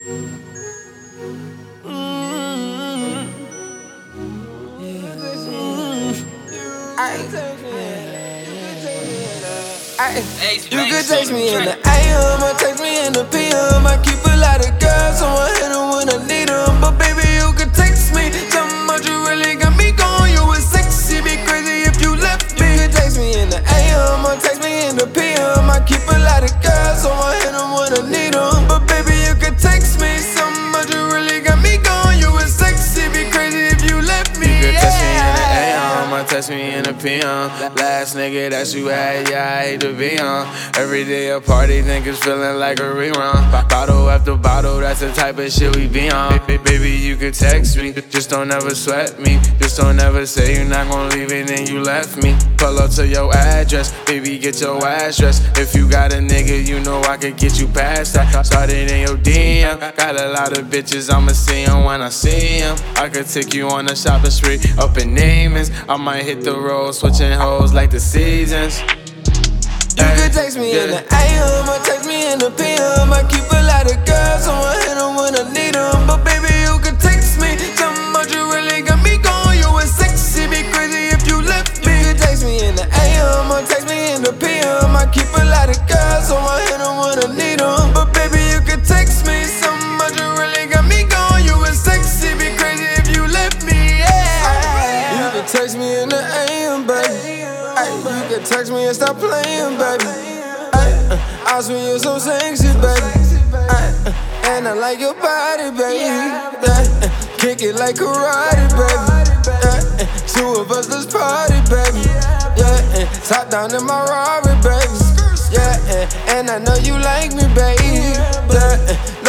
You could text me in the AM or text me in the PM. I keep a lot of girls, so I hit them when I need them. But baby, you could text me. Tell me what you really got me going. You was sexy, be crazy if you left me. You could text me in the AM or text me in the PM. I keep a lot of girls, so I hit them when I need them. But baby, you could text me. Tell me what you really got me going. You was sexy, be crazy if you left me. You could text me in the AM or text me in the PM. Last nigga that you had, yeah, I hate to be on. Every day a party, niggas feeling like a rerun. Bottle after bottle, that's the type of shit we be on. Baby, you could text me, just don't ever sweat me. Just don't ever say you're not gon' leave it and you left me. Pull up to your address, baby, get your ass dressed. If you got a nigga, you know I could get you past that. Started in your DM, got a lot of bitches, I'ma see 'em when I see 'em. I could take you on a shopping spree up in Neiman's. I might hit the road, switching hoes like the seasons. You could text me in the AM or text me in the PM. I keep a lot of girls, so I hit them when I need them. But baby, you could text me. Tell me what you really got me going. You was sexy, be crazy if you left me. You could text me in the AM or text me in the PM. I keep a lot of girls, so I hit them when I need them. But baby, you could text me. Tell me what you really got me going. You was sexy, be crazy if you left me. Yeah. You could text me in the AM, baby. You can text me and stop playing, baby. I swear you're so sexy, baby. And I like your body, baby. Kick it like karate, baby. Two of us, let's party, baby. Top down in my Rari, baby. And I know you like me, baby.